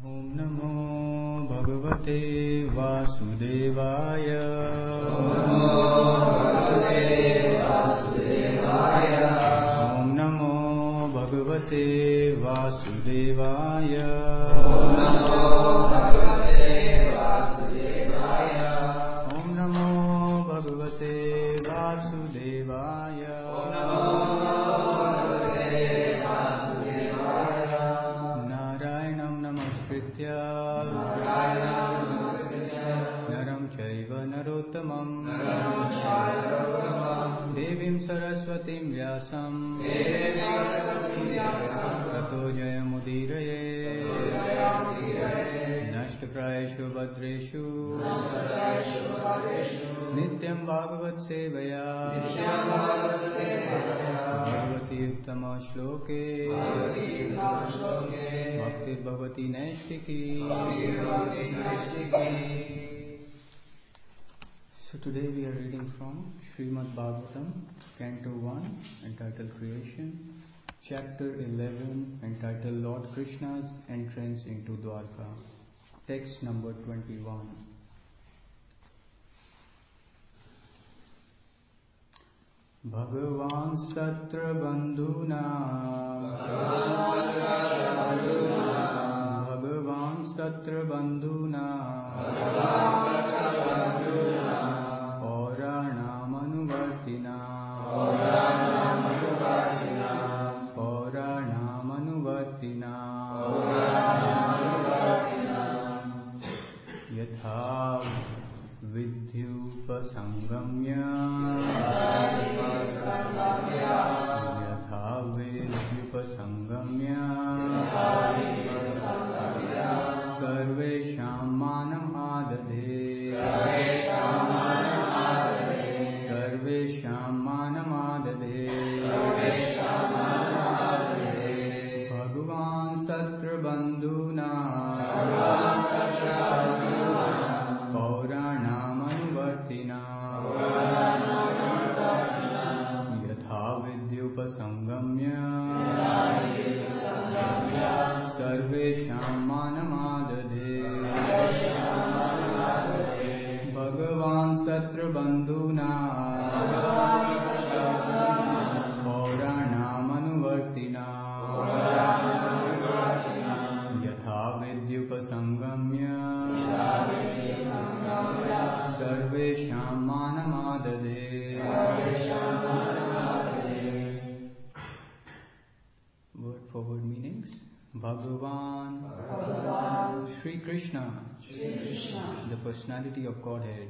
Om Namo Bhagavate Vasudevaya. Om Namo Bhagavate Vasudevaya. Om Namo Bhagavate Vasudevaya. Narayanam Namaskritya Naram Chaiva Narottamam Devim Saraswatim Vyasam Tato Jayamudiraye Nashtaprayeshu Bhadreshu Nityam Bhagavat Sevaya Bhagavati Uttama Shloke Bhaktir Bhavati Naishtiki. So today we are reading from Srimad Bhagavatam, Canto 1, entitled Creation, Chapter 11, entitled Lord Krishna's Entrance into Dwarka, text number 21. Bhagavan Satra Bandhuna Bhagavan Satra Bandhuna Paurana Manuvartina Yatha Vidyupasangamya Sarvesham Manam Adade Sarvesham Manam Adade Bhagavan Statra Bandhuna Paurana Manuvartina Yatha Vidyupasangamya Sarvesham Manamadade Bhagavan Statra Bandhuna Paurana Manuvartina Yatha Vidyupasangamya Sarvesham Manamadade. Word for word meanings. Bhagavan, Shri Krishna, the personality of Godhead,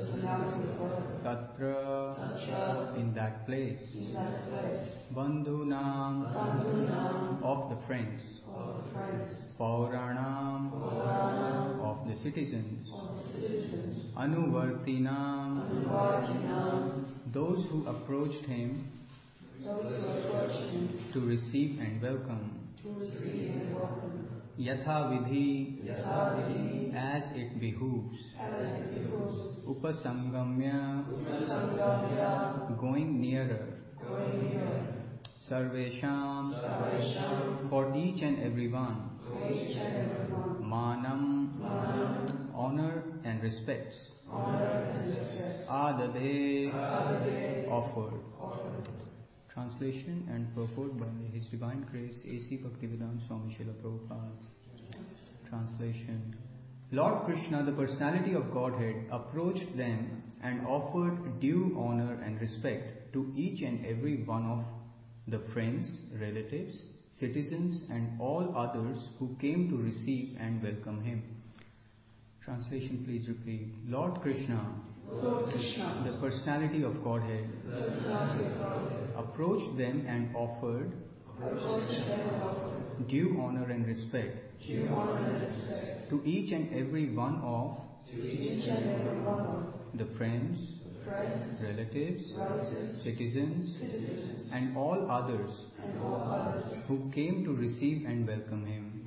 Tatra, in that place, Bandhunam, of the friends, Pauranam, of the citizens, Anuvartinam, those who approached him to receive and welcome. Yatha Vidhi, as it behooves. Upasangamya, going nearer. Sarvesham, for each and every one. Manam, honor and respects. Adade, offered. Translation and purport by His Divine Grace A.C. Bhaktivedanta Swami Srila Prabhupada. Translation. Lord Krishna, the personality of Godhead, approached them and offered due honor and respect to each and every one of the friends, relatives, citizens and all others who came to receive and welcome him. Translation, please repeat. Lord Krishna, the personality of Godhead, approached them and offered due honor and respect to each and every one of the friends, relatives, citizens, and all others who came to receive and welcome him.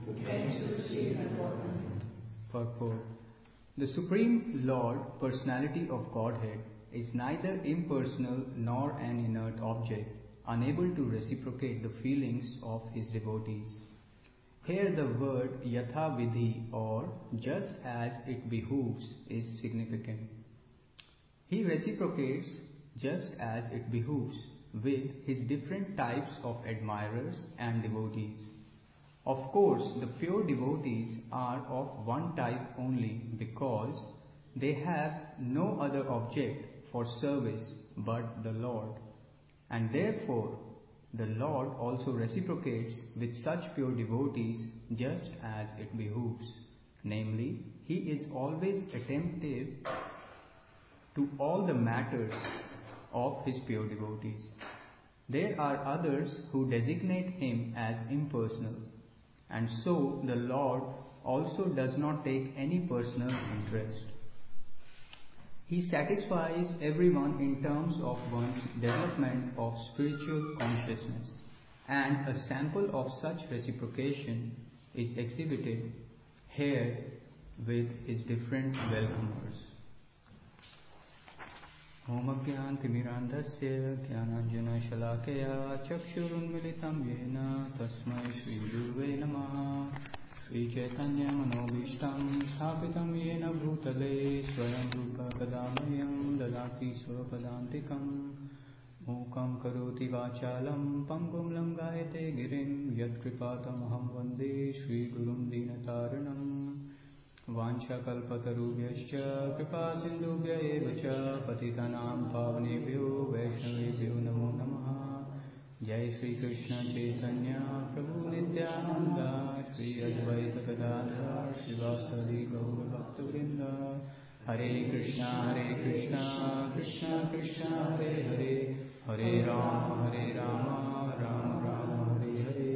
Purport. The Supreme Lord, personality of Godhead, is neither impersonal nor an inert object, unable to reciprocate the feelings of his devotees. Here the word yatha vidhi, or just as it behooves, is significant. He reciprocates just as it behooves with his different types of admirers and devotees. Of course, the pure devotees are of one type only because they have no other object for service but the Lord, and therefore the Lord also reciprocates with such pure devotees just as it behooves. Namely, He is always attentive to all the matters of His pure devotees. There are others who designate Him as impersonal, and so the Lord also does not take any personal interest. He satisfies everyone in terms of one's development of spiritual consciousness, and a sample of such reciprocation is exhibited here with his different welcomers. Om Ajnanatimirandhasya Dhyananjana Shalakaya Chakshurunmilitam Yena Tasmai Shri Gurave Namaha Shri Chaitanya Manobishtam Sthapitam Yena Bhutale Swayam Rupa Kadamayam Dadati Swapadantikam Mukam Karoti Vachalam Pangum Langayate Girim Yat Kripatam Aham Vande Shri Gurum Dinataranam Vancha kalpatarubhyascha kripa sindhubhya evacha patitanam pavanebhyo vaishnavebhyo namo namaha. Jai Shri Krishna Chaitanya Prabhu Nityananda Shri Advaita Gadadhar Shivasadi Gaura Bhaktivinoda. Hare Krishna Krishna Krishna Hare Hare Hare Rama Rama Rama Hare Hare.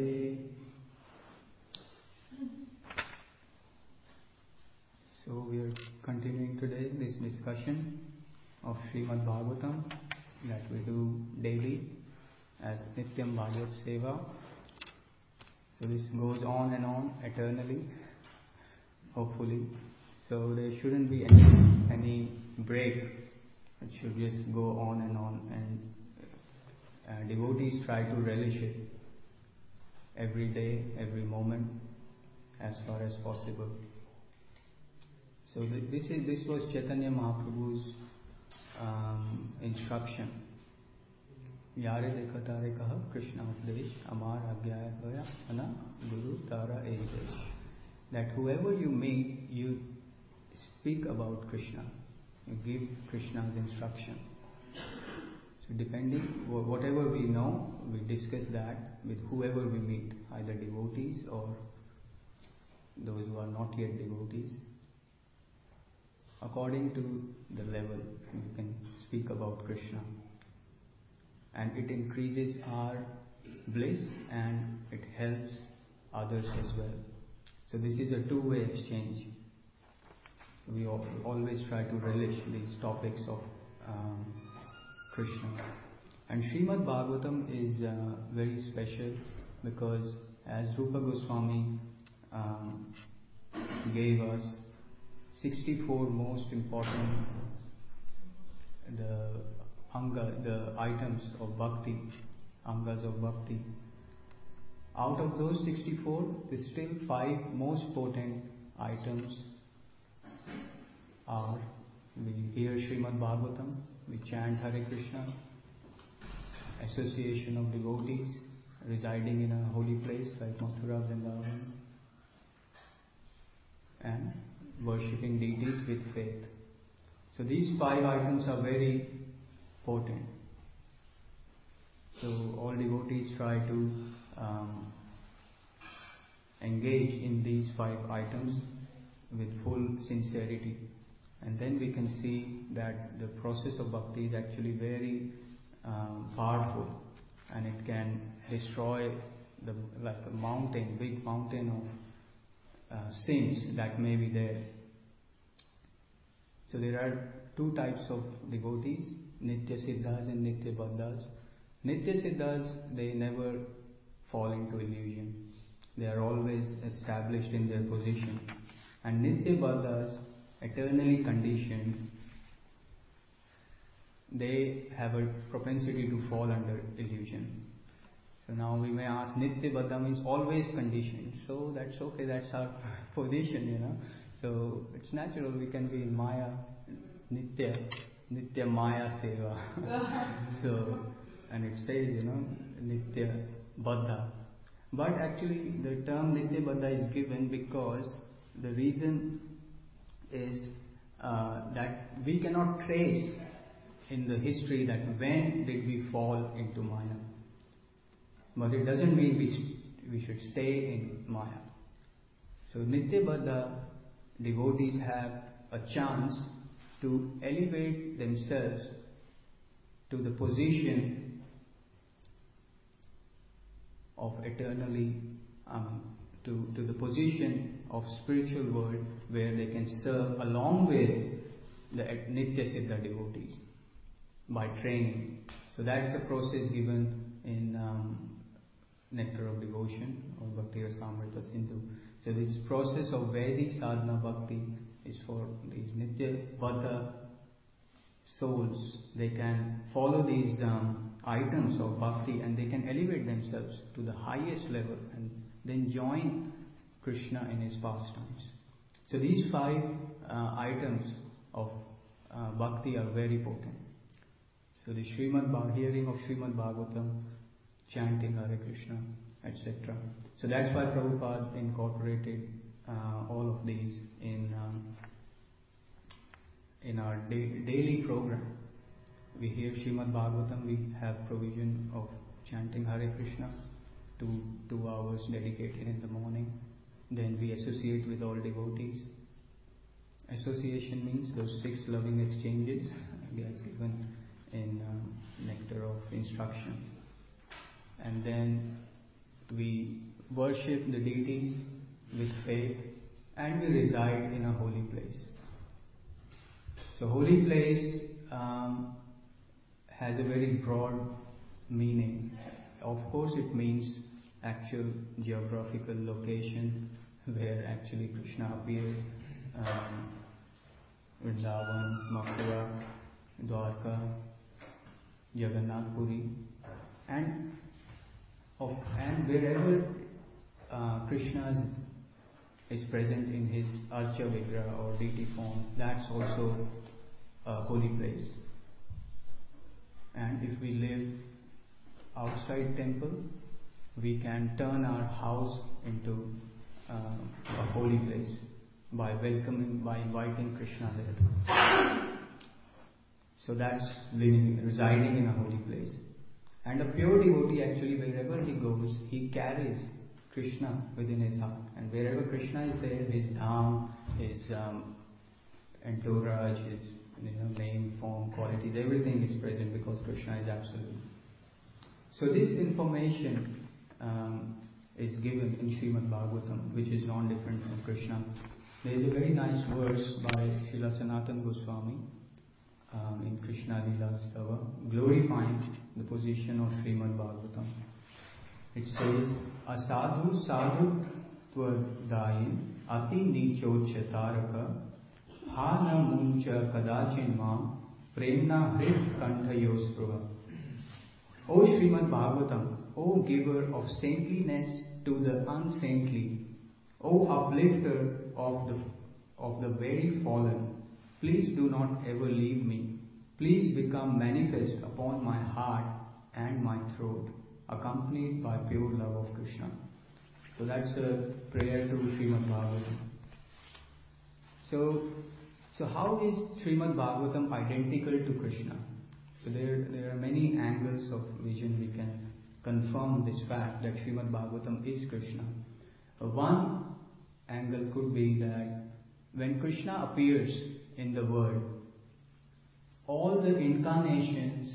So we are continuing today this discussion of Srimad Bhagavatam that we do daily as Nityam Bhagavat Seva. So this goes on and on eternally, hopefully. So there shouldn't be any break. It should just go on, and devotees try to relish it every day, every moment, as far as possible. So this was Chaitanya Mahaprabhu's instruction. Yare dekha tare kaha Krishna updesh amar agyaya bhaya ana guru tara edesh. That whoever you meet, you speak about Krishna. You give Krishna's instruction. So depending, whatever we know, we discuss that with whoever we meet, either devotees or those who are not yet devotees. According to the level, you can speak about Krishna. And it increases our bliss and it helps others as well. So this is a two-way exchange. We always try to relish these topics of Krishna. And Srimad Bhagavatam is very special because as Rupa Goswami gave us 64 most important the items of bhakti, angas of bhakti. Out of those 64, there's still 5 most potent items are: we hear Srimad Bhagavatam, we chant Hare Krishna, association of devotees residing in a holy place like Mathura, Vrindavan, and worshipping deities with faith. So these 5 items are very potent. So all devotees try to engage in these 5 items with full sincerity, and then we can see that the process of bhakti is actually very powerful, and it can destroy like a mountain, big mountain of sins that may be there. So there are 2 types of devotees, Nitya Siddhas and Nitya Baddhas. Nitya Siddhas, they never fall into illusion. They are always established in their position. And Nitya Baddhas, eternally conditioned, they have a propensity to fall under illusion. So now we may ask, Nitya Baddha means always conditioned. So that's okay, that's our position, So it's natural we can be in Maya, Nitya Maya Seva. So, and it says, Nitya Baddha. But actually the term Nitya Baddha is given because the reason is that we cannot trace in the history that when did we fall into Maya. But it doesn't mean we should stay in Maya. So Nitya Baddha devotees have a chance to elevate themselves to the position of eternally, to the position of spiritual world where they can serve along with the Nitya Siddha devotees by training. So that's the process given in Nectar of Devotion or Bhakti Rasamrita Sindhu. So this process of Vedic sadhana bhakti is for these Nitya Baddha souls. They can follow these items of bhakti and they can elevate themselves to the highest level and then join Krishna in his pastimes. So these 5 items of bhakti are very potent. So the hearing of Srimad Bhagavatam, chanting Hare Krishna, etc. So that's why Prabhupada incorporated all of these in our daily program. We hear Srimad Bhagavatam, we have provision of chanting Hare Krishna, 2 hours dedicated in the morning. Then we associate with all devotees. Association means those 6 loving exchanges, as given in Nectar of Instruction. And then we worship the deities with faith and we reside in a holy place. So holy place has a very broad meaning. Of course it means actual geographical location where actually Krishna appeared, Vrindavan, Mathura, Dwarka, Jagannath Puri, and wherever Krishna is present in his Archa Vigraha or deity form, that's also a holy place. And if we live outside temple, we can turn our house into a holy place by inviting Krishna there. So that's residing in a holy place. And a pure devotee actually, wherever he goes, he carries Krishna within his heart. And wherever Krishna is there, his dham, his entourage, his name, form, qualities, everything is present because Krishna is absolute. So this information is given in Srimad Bhagavatam, which is non-different from Krishna. There is a very nice verse by Srila Sanatana Goswami in Krishna Lila Stava, glorifying the position of Srimad Bhagavatam. It says, Asadhu sadhu tvadayin ati nichocha taraka hana muncha kadachin mam premna hrit kantayos prava. O Srimad Bhagavatam, O giver of saintliness to the unsaintly, O uplifter of the very fallen, please do not ever leave me. Please become manifest upon my heart and my throat, accompanied by pure love of Krishna. So that's a prayer to Srimad Bhagavatam. So how is Srimad Bhagavatam identical to Krishna? So there are many angles of vision we can confirm this fact that Srimad Bhagavatam is Krishna. One angle could be that when Krishna appears in the world, all the incarnations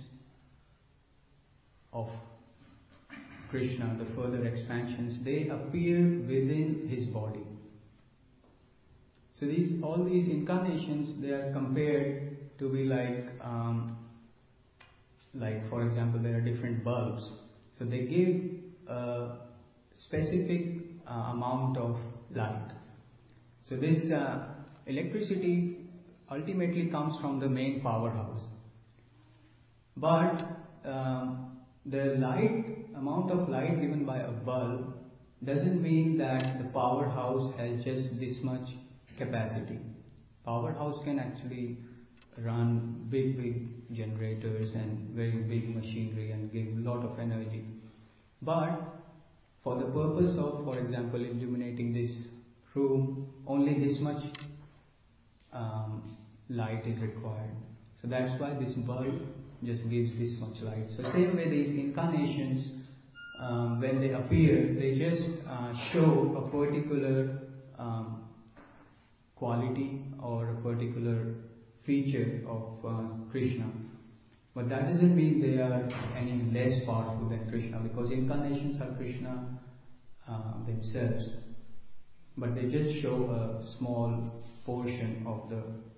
of Krishna, the further expansions, they appear within his body. So all these incarnations, they are compared to be like for example, there are different bulbs. So they give a specific amount of light. So this electricity ultimately comes from the main powerhouse. But the light amount of light given by a bulb doesn't mean that the powerhouse has just this much capacity. Powerhouse can actually run big generators and very big machinery and give a lot of energy. But for the purpose of, for example, illuminating this room, only this much light is required. So that's why this bulb just gives this much light. So same way these incarnations, when they appear, they just show a particular quality or a particular feature of Krishna. But that doesn't mean they are any less powerful than Krishna, because incarnations are Krishna themselves. But they just show a small portion of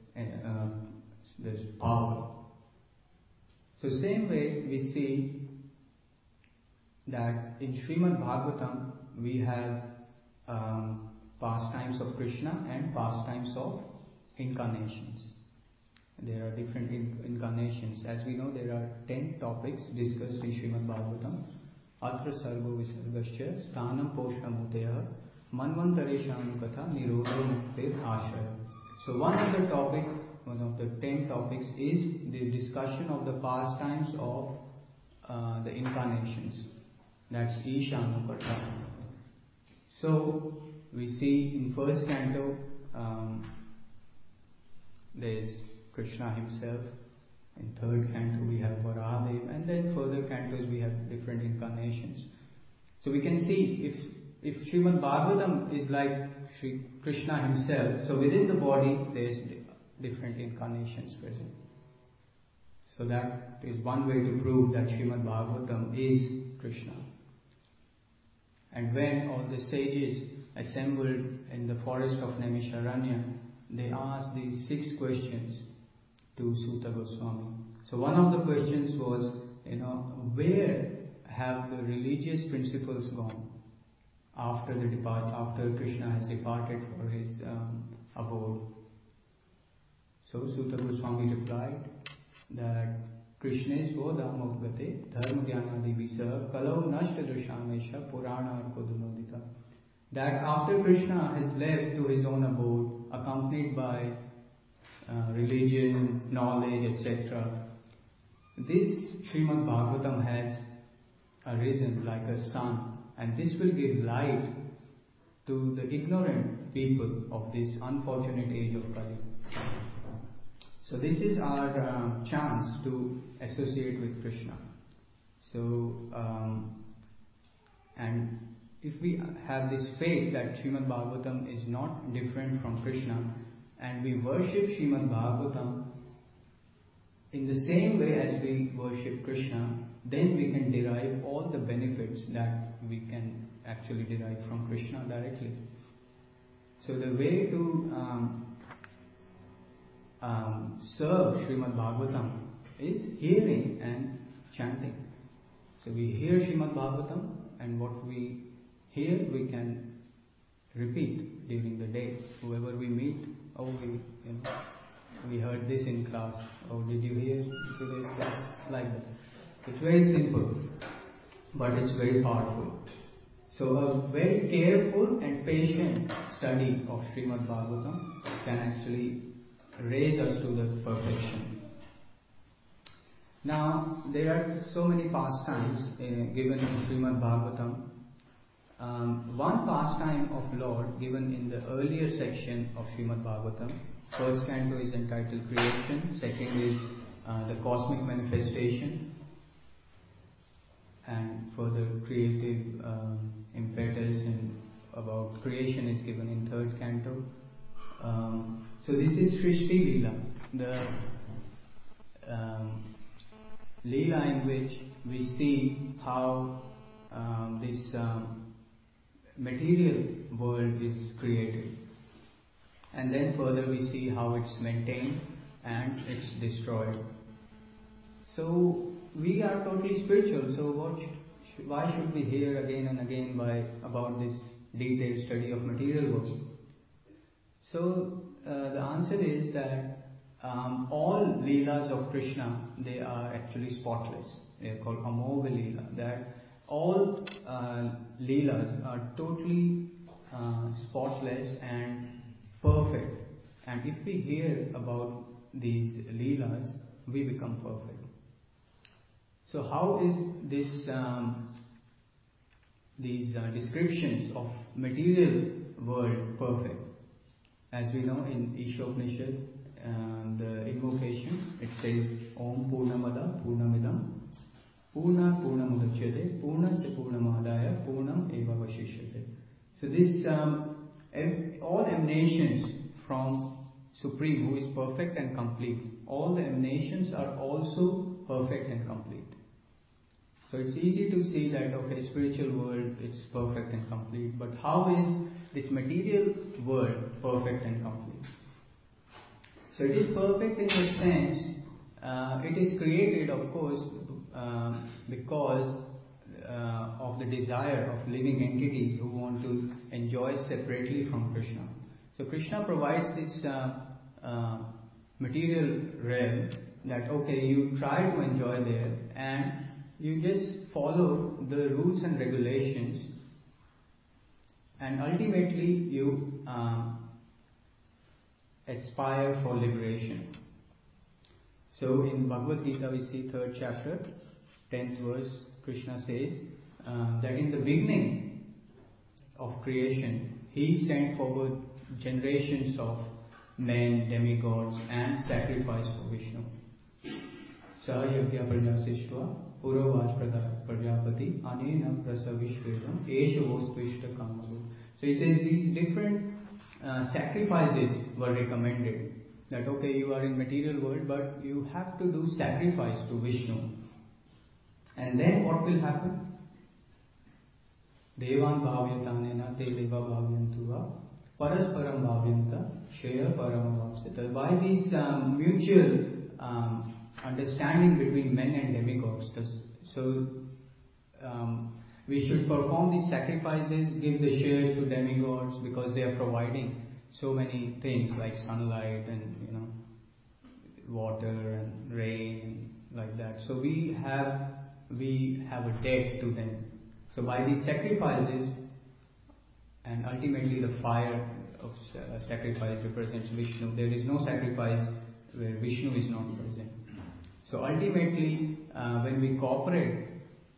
this power. So same way we see that in Srimad Bhagavatam we have pastimes of Krishna and pastimes of incarnations. There are different incarnations. As we know, there are 10 topics discussed in Srimad Bhagavatam. Atra sargo visargasya sthanam poshnamutaya manvantareshanu katha nirodho muktir ashraya. So one of the 10 topics is the discussion of the pastimes of the incarnations. That's Ishanukata. So we see in first canto there's Krishna himself. In third canto we have Varahadev, and then further cantos we have different incarnations. So we can see if Srimad Bhagavatam is like Sri Krishna himself, so within the body there's different incarnations present. So that is one way to prove that Srimad Bhagavatam is Krishna. And when all the sages assembled in the forest of Naimisharanya, they asked these 6 questions to Suta Goswami. So one of the questions was, where have the religious principles gone after Krishna has departed for his abode? So Suta Goswami replied that Krishna svodhamogate dharma jnanadi visa kalau nashta drishamesha purana arkodunodita. That after Krishna has left to his own abode, accompanied by religion, knowledge, etc., this Srimad Bhagavatam has arisen like a sun, and this will give light to the ignorant people of this unfortunate age of Kali. So this is our chance to associate with Krishna. So, and if we have this faith that Srimad Bhagavatam is not different from Krishna, and we worship Srimad Bhagavatam in the same way as we worship Krishna, then we can derive all the benefits that we can actually derive from Krishna directly. So the way to serve Srimad Bhagavatam is hearing and chanting. So we hear Srimad Bhagavatam, and what we hear we can repeat during the day. Whoever we meet, we heard this in class. Oh, did you hear today's class? Like that. It's very simple, but it's very powerful. So a very careful and patient study of Srimad Bhagavatam can actually raise us to the perfection. Now, there are so many pastimes given in Srimad Bhagavatam. One pastime of Lord given in the earlier section of Srimad Bhagavatam. First canto is entitled Creation, second is the Cosmic Manifestation, and further creative impetus and about creation is given in third canto. So this is Srishti Leela, the Leela in which we see how this material world is created, and then further we see how it's maintained and it's destroyed. So we are totally spiritual, so why should we hear again and again about this detailed study of material world? So the answer is that all Leelas of Krishna, they are actually spotless. They are called Amogha Leela. That all Leelas are totally spotless and perfect. And if we hear about these Leelas, we become perfect. So how is this these descriptions of material world perfect? As we know in Ishopanishad, the invocation, it says Om Purnamada Purnamidam Purna Purnamudachyate Purnasya Purnamadaya Purnam Eva Vashishyate. So this all emanations from Supreme, who is perfect and complete, all the emanations are also perfect and complete. So it's easy to see that, okay, spiritual world, it's perfect and complete, but how is this material world perfect and complete? So it is perfect in the sense, it is created, of course, because of the desire of living entities who want to enjoy separately from Krishna. So Krishna provides this material realm that, okay, you try to enjoy there and you just follow the rules and regulations, and ultimately you aspire for liberation. So in Bhagavad Gita we see 3rd chapter, 10th verse, Krishna says that in the beginning of creation, He sent forward generations of men, demigods, and sacrifice for Vishnu. Sahayagya Prajasishva Purovaj Prajapati Anena Prasavishvedam Eshavostvishta Kamaru. So he says these different sacrifices were recommended. That, okay, you are in material world, but you have to do sacrifice to Vishnu. And then what will happen? Devan bhavyatanena te deva bhavyantuva parasparam bhavyanta shreya paramavapsita. By this mutual understanding between men and demigods, so we should perform these sacrifices, give the shares to demigods, because they are providing so many things like sunlight and water and rain and like that. So we have a debt to them. So by these sacrifices, and ultimately the fire of sacrifice represents Vishnu. There is no sacrifice where Vishnu is not present. So ultimately, when we cooperate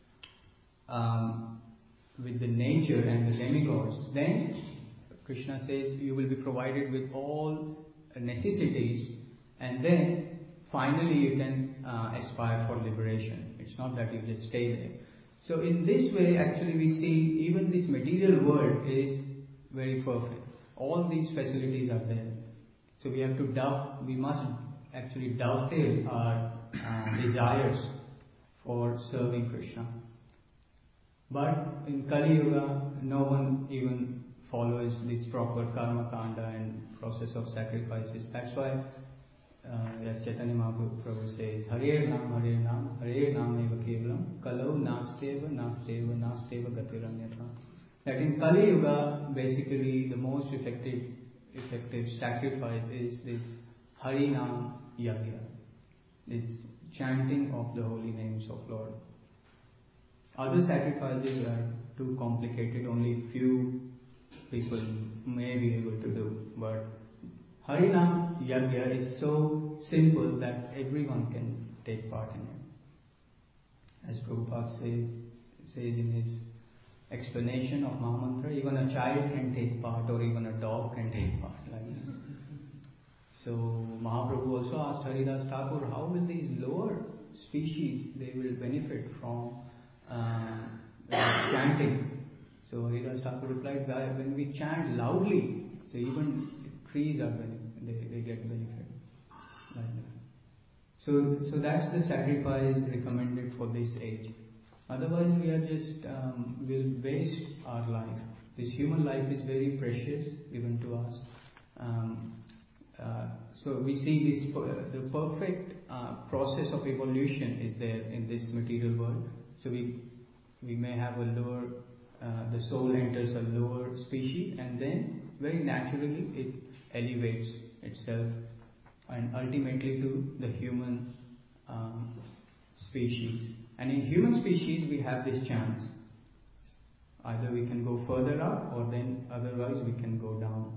with the nature and the demigods, then Krishna says you will be provided with all necessities, and then finally you can aspire for liberation. It's not that you just stay there. So in this way, actually we see even this material world is very perfect. All these facilities are there. So we must actually dovetail our desires for serving Krishna. But in Kali Yuga, no one even follows this proper karma kanda and process of sacrifices. That's why as Chaitanya Mahaprabhu says, Harer Nam Eva Kevalam Kalau Nasteva Gatiranyatha. That in Kali Yuga, basically the most effective sacrifice is this Hari Nam Yagya, this chanting of the holy names of Lord. Other sacrifices are too complicated, only few people may be able to do, but Harinam Yagya is so simple that everyone can take part in it. As Prabhupada says in his explanation of Mahamantra, even a child can take part, or even a dog can take part. So Mahaprabhu also asked Haridas Thakur, how will these lower species, they will benefit from chanting? So Haridas Thakur replied, when we chant loudly, so even trees are they get benefit. Like that. So that's the sacrifice recommended for this age. Otherwise we are just will waste our life. This human life is very precious given to us. So we see this the perfect process of evolution is there in this material world. So we may have a lower, the soul enters a lower species, and then very naturally it elevates itself and ultimately to the human species. And in human species we have this chance. Either we can go further up or then otherwise we can go down.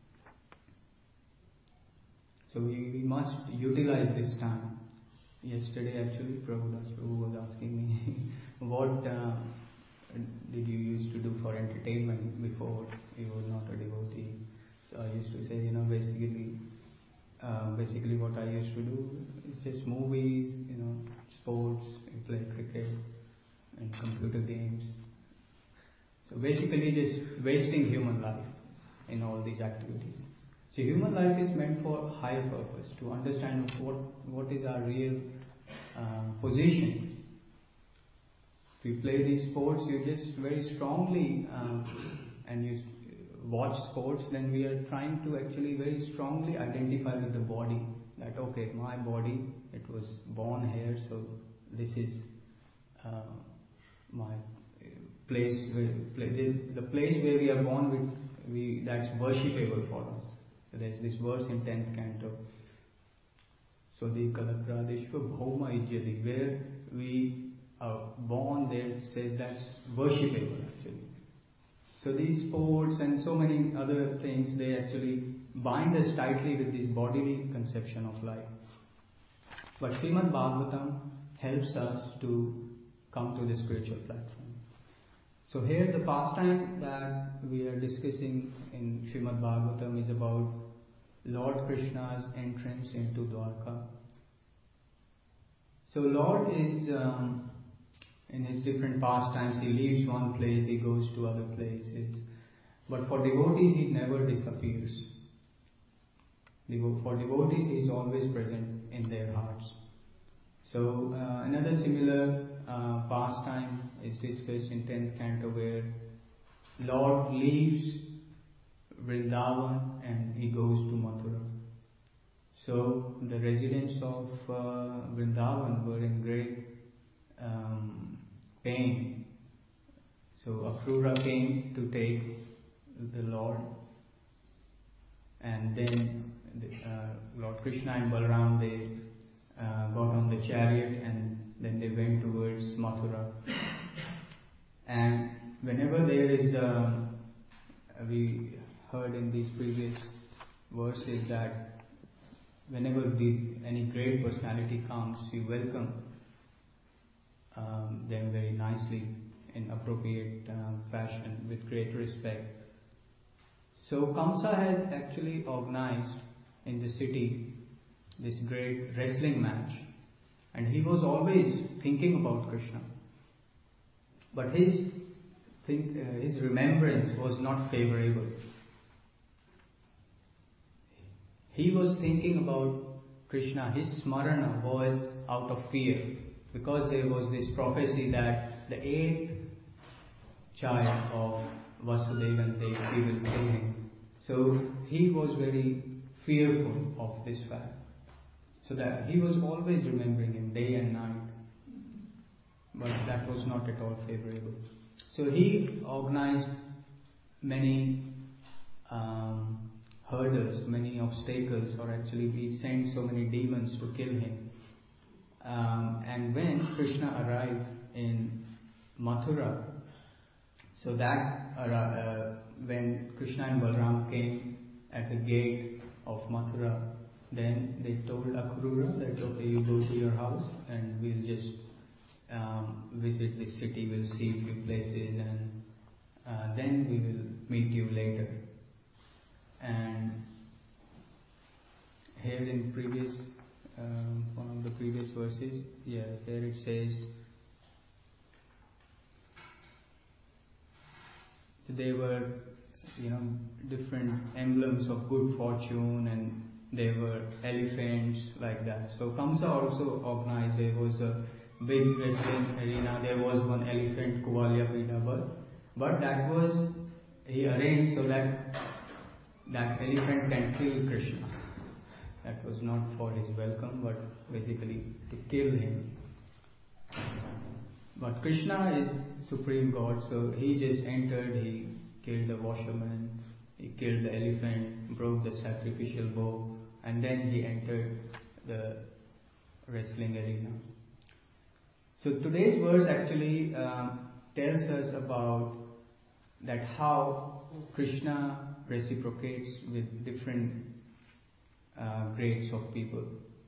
So we must utilize this time. Yesterday actually Prabhu was asking me what did you used to do for entertainment before you were not a devotee. So I used to say, basically what I used to do is just movies, sports, play cricket and computer games. So basically just wasting human life in all these activities. So human life is meant for higher purpose, to understand what is our real position. If you play these sports, you just very strongly and you watch sports, then we are trying to actually very strongly identify with the body. That okay, my body, it was born here, so this is my place. The place where we are born, that's worshipable for us. There's this verse in 10th canto. So the Kalatradeshva Bhauma Ijjati, where we are born, there says that's worshipable actually. So these sports and so many other things, they actually bind us tightly with this bodily conception of life. But Srimad Bhagavatam helps us to come to the spiritual platform. So here the pastime that we are discussing in Srimad Bhagavatam is about Lord Krishna's entrance into Dwarka. So Lord is, in his different pastimes, he leaves one place, he goes to other places. But for devotees, he never disappears. For devotees, he is always present in their hearts. So another similar pastime is discussed in 10th canto, where Lord leaves Vrindavan and he goes to Mathura. So the residents of Vrindavan were in great pain. So Akrura came to take the Lord, and then Lord Krishna and Balaram, they got on the chariot and then they went towards Mathura. And whenever there is, we heard in these previous verses that whenever any great personality comes, you welcome them very nicely in appropriate fashion with great respect. So Kamsa had actually organized in the city this great wrestling match, and he was always thinking about Krishna, but his remembrance was not favorable. He was thinking about Krishna, his smarana was out of fear, because there was this prophecy that the 8th child of Vasudeva and Devaki will kill him. So he was very fearful of this fact. So that he was always remembering him day and night. But that was not at all favorable. So he organized many hurdles, many obstacles, or actually he sent so many demons to kill him. And when Krishna arrived in Mathura, so that when Krishna and Balaram came at the gate of Mathura, then they told Akrura that okay, you go to your house and we'll just visit this city, we'll see a few places, and then we will meet you later. And here in previous one of the previous verses, here it says there were different emblems of good fortune, and there were elephants like that. So Kamsa also organized, there was a big wrestling arena, there was one elephant, Kuvalya Pida, but that was, he arranged so that elephant can kill Krishna. That was not for his welcome, but basically to kill him. But Krishna is Supreme God, so he just entered, he killed the washerman, he killed the elephant, broke the sacrificial bow, and then he entered the wrestling arena. So today's verse actually tells us about that how Krishna reciprocates with different grades of people.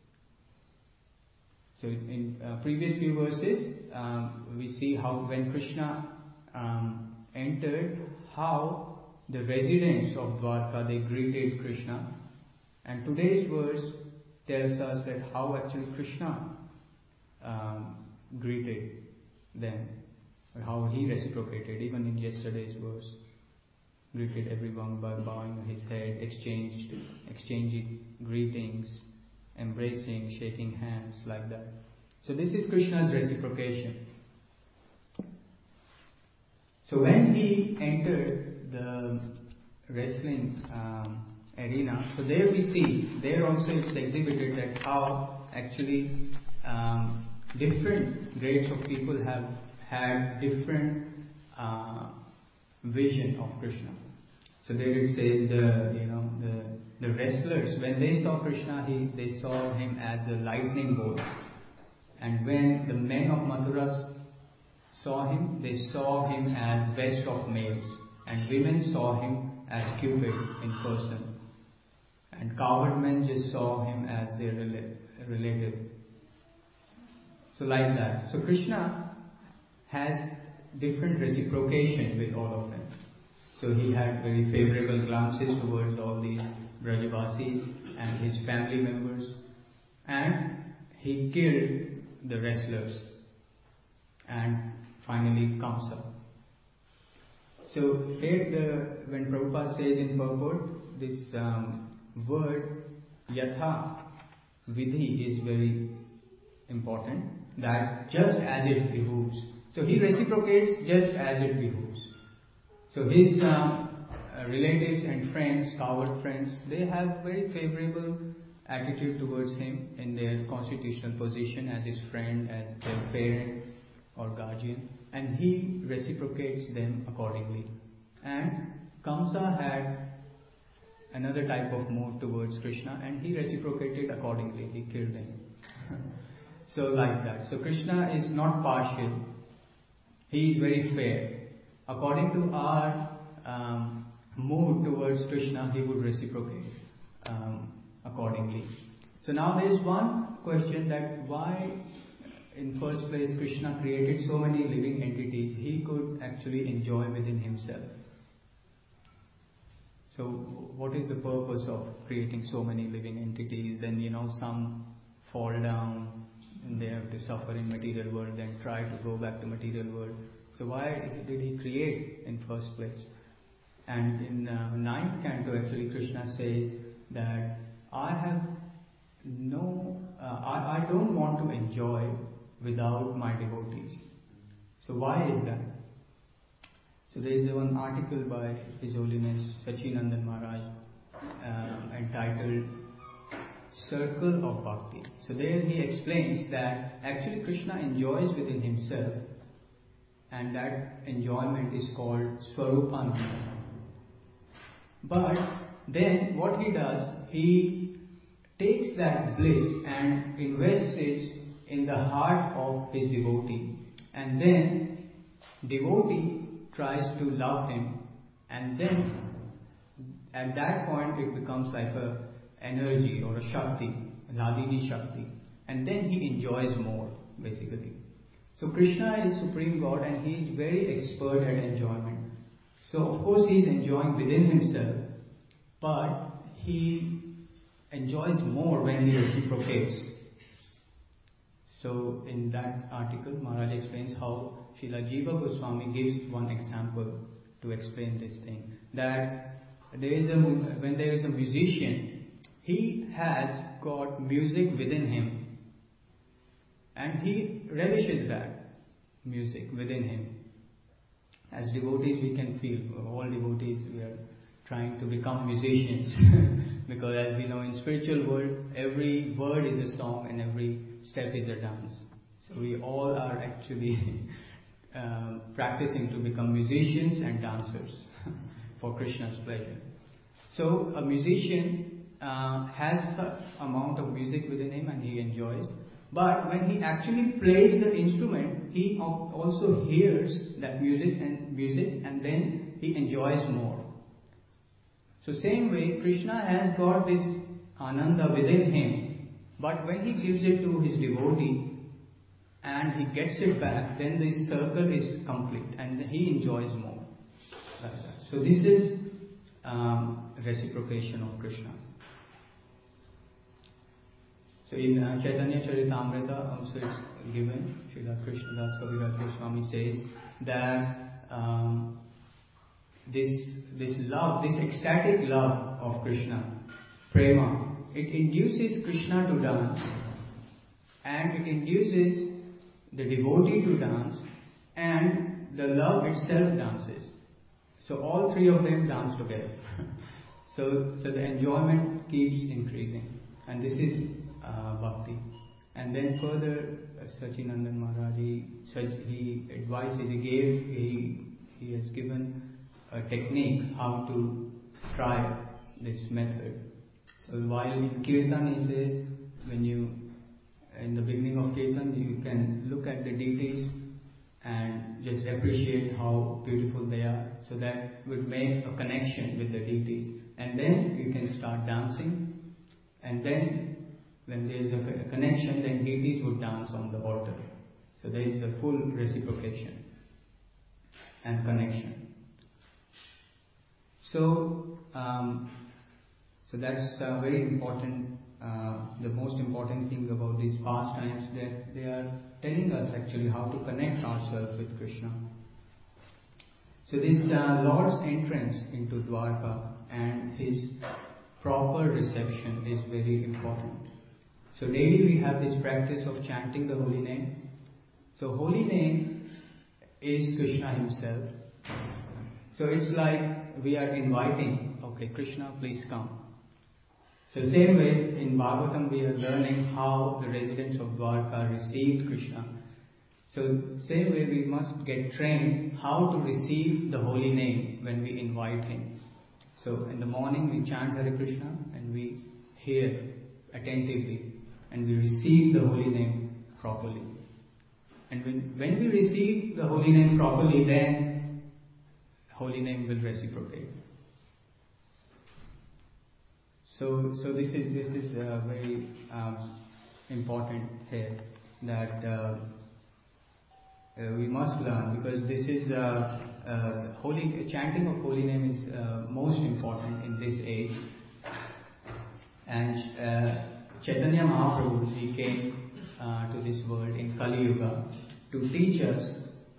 So in previous few verses, we see how when Krishna entered, how the residents of Dwarka, they greeted Krishna. And today's verse tells us that how actually Krishna greeted them, or how he reciprocated, even in yesterday's verse. Greeted everyone by bowing his head, exchanging greetings, embracing, shaking hands, like that. So this is Krishna's reciprocation. So when he entered the wrestling arena, so there we see, there also it's exhibited that how actually different grades of people have had different vision of Krishna. So there it says the wrestlers, when they saw Krishna, they saw him as a lightning bolt. And when the men of Mathura saw him, they saw him as best of males. And women saw him as Cupid in person. And cowherd men just saw him as their relative. So like that. So Krishna has different reciprocation with all of them. So he had very favorable glances towards all these Brajavasis and his family members, and he killed the wrestlers and finally Kamsa. So here when Prabhupada says in purport, this word yatha vidhi is very important, that just as it behooves. So he reciprocates just as it behooves. So his relatives and friends, cowherd friends, they have very favorable attitude towards him in their constitutional position as his friend, as their parent or guardian, and he reciprocates them accordingly. And Kamsa had another type of mood towards Krishna, and he reciprocated accordingly. He killed him. So like that. So Krishna is not partial. He is very fair. According to our mood towards Krishna, he would reciprocate accordingly. So now there is one question, that why in first place Krishna created so many living entities he could actually enjoy within himself. So what is the purpose of creating so many living entities? Then some fall down and they have to suffer in material world, then try to go back to material world. So why did he create in first place? And in 9th canto actually Krishna says that I don't want to enjoy without my devotees. So why is that? So there is one article by His Holiness Sachinandan Maharaj entitled Circle of Bhakti. So there he explains that actually Krishna enjoys within himself, and that enjoyment is called Swarupananda. But then what he does, he takes that bliss and invests it in the heart of his devotee, and then devotee tries to love him, and then at that point it becomes like a energy or a Shakti, Ladini Shakti, and then he enjoys more basically. So Krishna is Supreme God and he is very expert at enjoyment. So of course he is enjoying within himself, but he enjoys more when he reciprocates. So in that article Maharaj explains how Srila Jiva Goswami gives one example to explain this thing, that when there is a musician, he has got music within him and he relishes that music within him. As devotees we can feel, all devotees, we are trying to become musicians because as we know in spiritual world, every word is a song and every step is a dance. So we all are actually practicing to become musicians and dancers for Krishna's pleasure. So a musician has such amount of music within him and he enjoys. But when he actually plays the instrument, he also hears that music and then he enjoys more. So same way, Krishna has got this Ananda within him, but when he gives it to his devotee and he gets it back, then this circle is complete and he enjoys more. Like that. So this is reciprocation of Krishna. So in Chaitanya Charitamrita also it's given, Srila Krishnadas Kaviraj Goswami says that this love, this ecstatic love of Krishna, prema, it induces Krishna to dance and it induces the devotee to dance and the love itself dances. So all three of them dance together. So the enjoyment keeps increasing, and this is bhakti. And then further, Sachinandan Maharaj, he advises, he has given a technique how to try this method. So while in Kirtan he says, in the beginning of Kirtan, you can look at the deities and just appreciate how beautiful they are, so that would make a connection with the deities. And then you can start dancing, and then when there is a connection, then deities would dance on the altar. So there is a full reciprocation and connection. So that's very important. The most important thing about these pastimes, that they are telling us actually how to connect ourselves with Krishna. So this Lord's entrance into Dwarka and his proper reception is very important. So daily we have this practice of chanting the holy name. So holy name is Krishna himself. So it's like we are inviting, okay, Krishna, please come. So same way in Bhagavatam we are learning how the residents of Dwarka received Krishna. So same way we must get trained how to receive the holy name when we invite him. So in the morning we chant Hare Krishna and we hear attentively and we receive the holy name properly. And when we receive the holy name properly, then holy name will reciprocate. So this is very important here, that we must learn, because this is chanting of holy name is most important in this age. And Chaitanya Mahaprabhu, he came to this world in Kali Yuga to teach us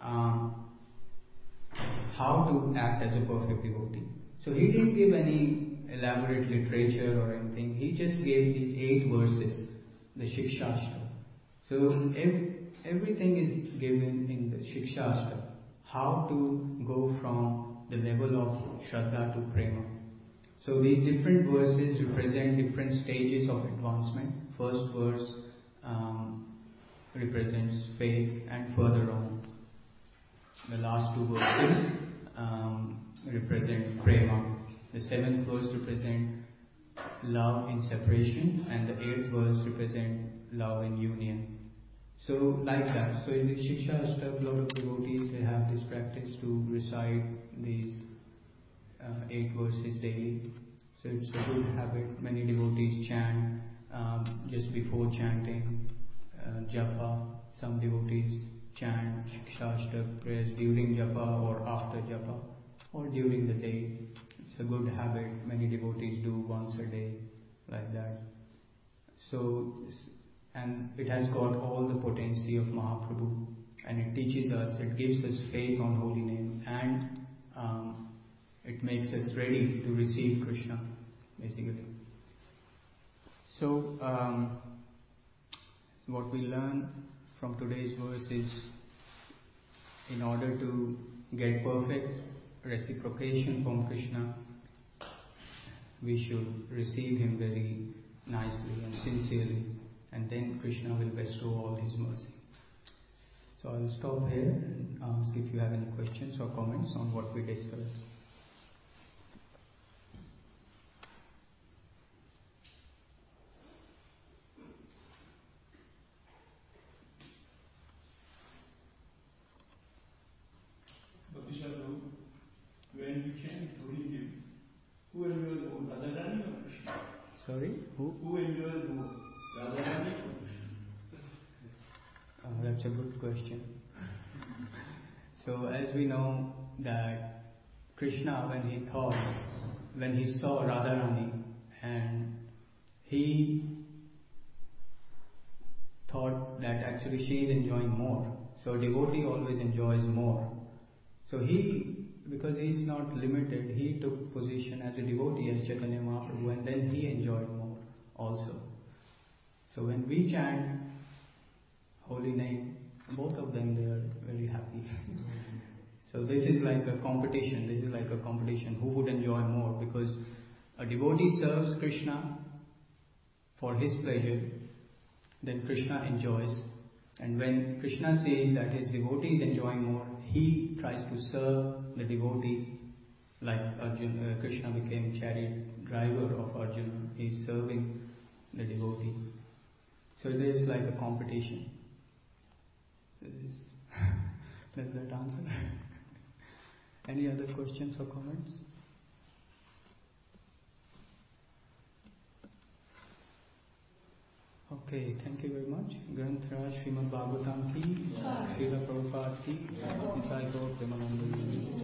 how to act as a perfect devotee. So he didn't give any elaborate literature or anything. He just gave these 8 verses, the Shikshashtra. So everything is given in the Shikshashtra. How to go from the level of Shraddha to Prema. So these different verses represent different stages of advancement. First verse represents faith, and further on the last 2 verses represent Prema. The 7th verse represents love in separation, and the 8th verse represents love in union. So like that. So in the Shiksha Ashtak, a lot of devotees, they have this practice to recite these 8 verses daily. So it's a good habit. Many devotees chant just before chanting, japa. Some devotees chant Shiksha Ashtak prayers during japa or after japa or during the day. It's a good habit. Many devotees do once a day, like that. So, and it has got all the potency of Mahaprabhu, and it teaches us, it gives us faith on holy name, and it makes us ready to receive Krishna, basically. So, what we learn from today's verse is, in order to get perfect reciprocation from Krishna, we should receive him very nicely and sincerely, and then Krishna will bestow all his mercy. So I will stop here and ask if you have any questions or comments on what we discussed. When Sorry? Who enjoys more? Radharani? That's a good question. So as we know that Krishna, when he saw Radharani, and he thought that actually she is enjoying more. So a devotee always enjoys more. So because he is not limited, he took position as a devotee as Chaitanya Mahaprabhu, and then he enjoyed more also. So when we chant holy name, both of them, they are very happy. So this is like a competition. Who would enjoy more? Because a devotee serves Krishna for his pleasure, then Krishna enjoys. And when Krishna says that his devotee is enjoying more, he tries to serve the devotee, like Arjuna. Krishna became chariot driver of Arjuna. He is serving the devotee. So there is like a competition. Does that answer? Any other questions or comments? Okay, thank you very much. Granth Raj Srimad Bhagavatam ki, Srila Prabhupada ki, Sai Gaur Premanand.